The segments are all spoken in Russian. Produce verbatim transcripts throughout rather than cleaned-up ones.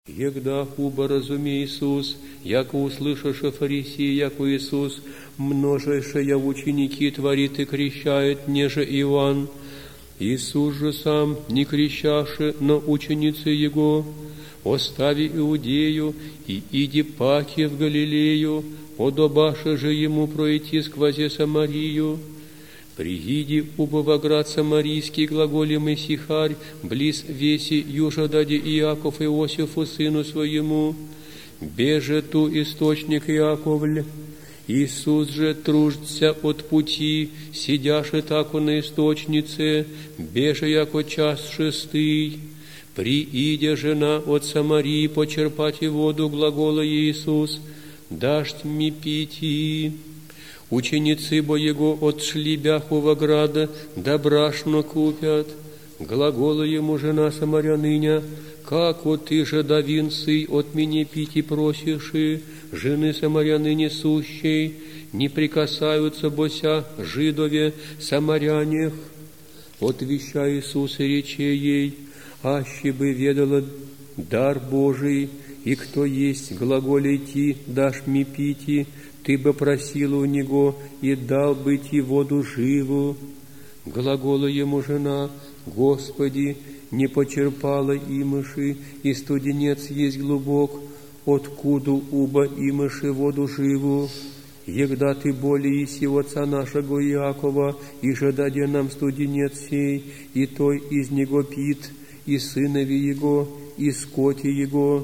Егда хуба разуме Иисус, яко услышаше фарисеи, яко Иисус множайшая ученики творит и крещает, неже Иоанн. Иисус же сам не крещаше, но ученицы Его, остави Иудею и иди паки в Галилею, подобаше же Ему пройти сквозе Самарию. Прииди убо во град Самарийский, глаголем и сихарь, близ веси южа даде Иаков Иосифу сыну своему, беже ту источник Иаковль. Иисус же труждся от пути, сидяше тако на источнице, беже яко час шестый. Приидя жена от Самарии почерпать воду, глагола Иисус, дашь ми пити. Ученицы бо Его отшли бяху во града, да брашно купят. Глагола Ему жена самаряныня, как от ты же давинцы от меня пити просиши, жены самаряныни сущей, не прикасаются бося жидове самарянех. Отвеща Иисус и рече ей, аще бы ведала дар Божий, и кто есть глаголейти, дашь ми пити, ты бы просила у Него, и дал бы ти воду живу. Глагола Ему жена, Господи, не почерпала имыши, и студенец есть глубок, откуду уба имыши воду живу. Егда ты более иси отца нашего Иакова, и же даде нам студенец сей, и той из него пит, и сынови Его, и скоти Его.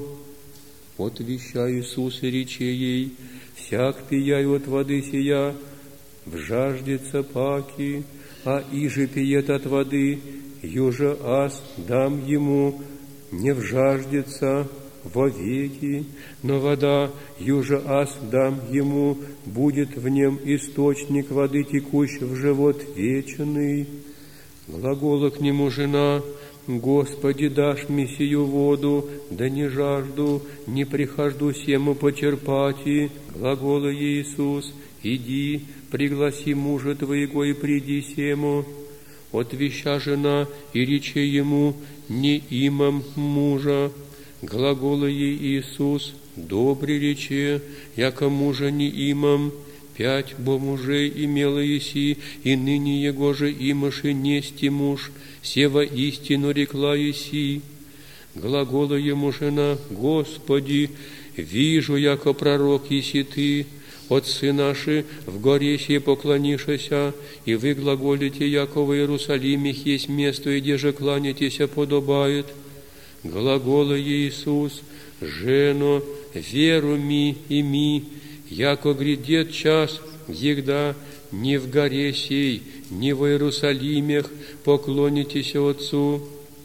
Отвеща Иисус и рече ей, всяк пияй от воды сия, вжаждется паки, а иже пиет от воды, юже аз дам ему, не вжаждется вовеки, но вода, юже аз дам ему, будет в нем источник воды, текущий в живот вечный. Глагола к нему жена, Господи, дашь мне сию воду, да не жажду, не прихожду сему почерпать. Глагола Иисус, иди, пригласи мужа твоего и приди сему. Отвеща жена и рече ему, не имам мужа. Глагола ей Иисус, добре рече, яко мужа не имам. Пять бо мужей имела еси, и ныне его же имаши нести муж, сева истину рекла еси. Глагола ему жена, Господи, вижу, яко пророк еси ты, отцы наши в горе сей поклонишеся, и вы глаголите, яко в Иерусалиме есть место, и где же кланяйтеся подобает. Глагола Иисус, жено, веру ми и ми, яко грядет час, егда не в горе сей, не в Иерусалимех поклонитесь Отцу.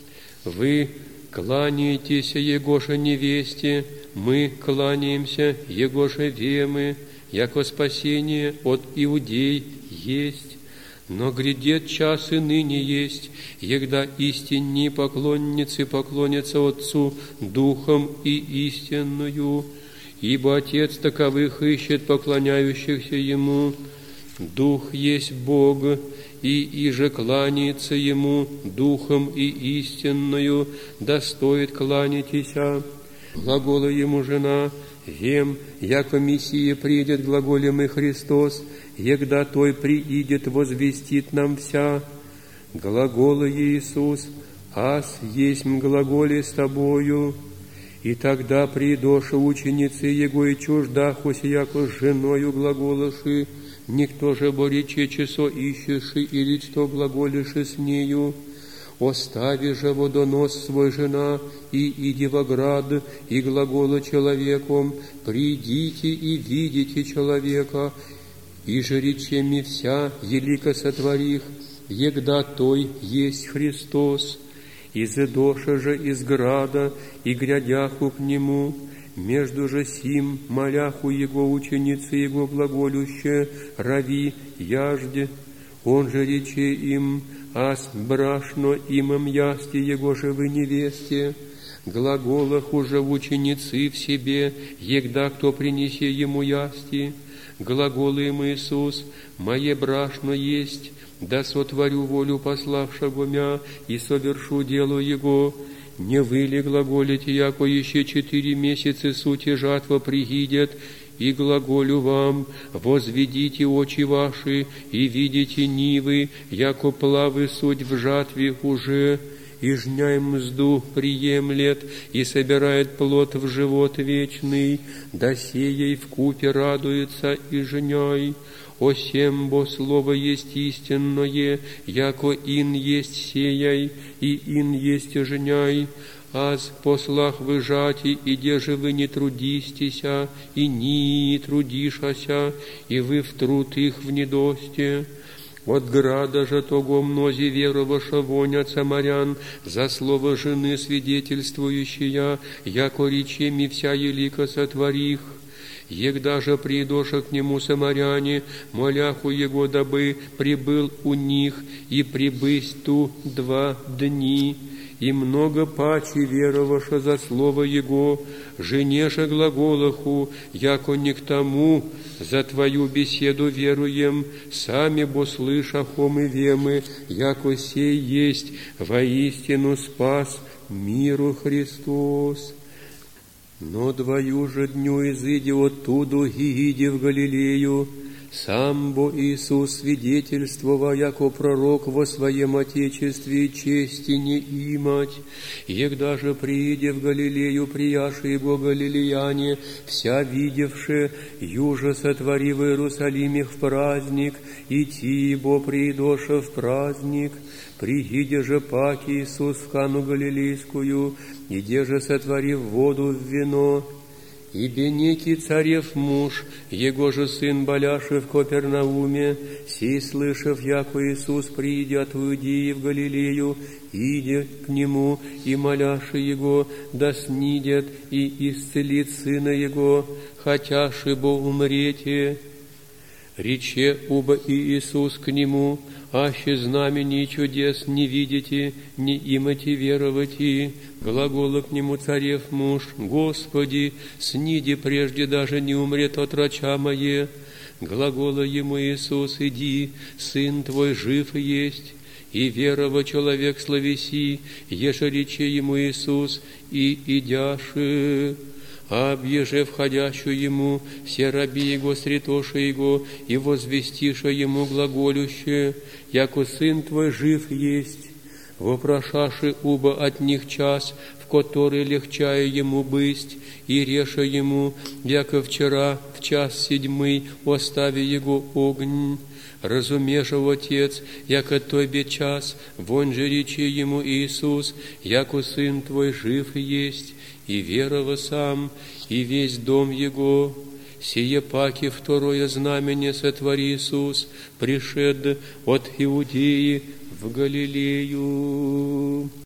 Вы кланяетесь Егоше невесте, мы кланяемся Егоше вемы, яко спасение от иудей есть. Но грядет час и ныне есть, егда истинни поклонницы поклонятся Отцу духом и истинную, ибо Отец таковых ищет поклоняющихся Ему. Дух есть Бог, и иже кланяется Ему духом и истинную, да стоит кланяйтеся. Глагола Ему жена, вем, яко Мессия придет, глаголем и Христос, егда Той приидет, возвестит нам вся. Глагола Иисус, аз есть глаголе с Тобою. И тогда придоша ученицы Его и чуждахусь, яко с женою глаголоши, никто же бо рече часо ищеши, или что глаголиши с нею. Остави же водонос свой жена, и иди во град, и глагола человеком, придите и видите человека, и же речеми вся елика сотворих, егда Той есть Христос. Изыдоша же из града, и грядяху к Нему, между же сим моляху Его ученицы Его глаголюще, рави яжде. Он же рече им, аз брашно имам ясти Его же вы невесте. Глаголах уже в ученицы в себе, егда кто принесе Ему ясти. Глаголы им Иисус, мое брашно есть, да сотворю волю пославшего мя, и совершу дело Его, не вы ли глаголите, яко еще четыре месяца сути жатва пригидет, и глаголю вам, возведите очи ваши, и видите нивы, яко плавы суть в жатве уже, и жняй мзду приемлет, и собирает плод в живот вечный, да сеей вкупе радуется и жняй. О сем бо слово есть истинное, яко ин есть сеяй, и ин есть жняй. Аз послах вы жати, и деже вы не трудистеся, и ни трудишася, и вы в труд их в недосте. От града же того мнози вероваша вонят самарян, за слово жены свидетельствующая, яко речеми вся елика сотворих. Егда же придоша к нему самаряне, моляху его, дабы прибыл у них, и прибысь ту два дни. И много паче вероваша за слово его, жене же глаголаху, яко не к тому, за твою беседу веруем, сами бо слышахом и вемы, яко сей есть воистину спас миру Христос. Но двою же дню изыди оттуду и иди в Галилею, сам бо Иисус свидетельствова, яко пророк во своем Отечестве чести не имать, егда же прииде в Галилею, прияши его галилеяне, вся видевши, юже сотвори в Иерусалиме в праздник, идти бо придоша в праздник, прииде же паки Иисус в Кану Галилейскую, иде же сотвори воду в вино. Ибо некий царев муж, его же сын Баляши в Копернауме, сей слышав, яко Иисус приидет в Иудеи в Галилею, иде к нему, и моляши его, да снидет и исцелит сына его, хотяши бо умрете. Рече уба и Иисус к нему, аще знамений чудес не видите, не имате веровати. Глагола к нему царев муж, Господи, сниди прежде даже не умрет от рача мое. Глагола ему Иисус, иди, сын твой жив есть. И верова человек словеси, еже рече ему Иисус, и идяши. А объеже входящую ему, все раби его сретоши его, и возвестиша ему глаголюще, яко сын твой жив есть. Вопрошаши уба от них час, в который легчае ему быть, и реша ему, яко вчера в час седьмый остави его огонь. Разумеша, Отец, яко тобе час, вон же речи ему Иисус, яко сын твой жив есть, и верова сам, и весь дом его. Сие паки второе знамение сотвори Иисус, пришед от Иудеи в Галилею.